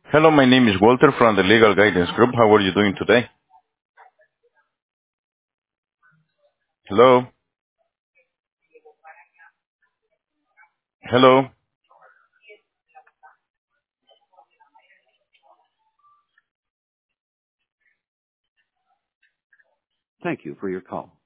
Hello, my name is Walter from the Legal Guidance Group. How are you doing today? Hello? Hello? Thank you for your call.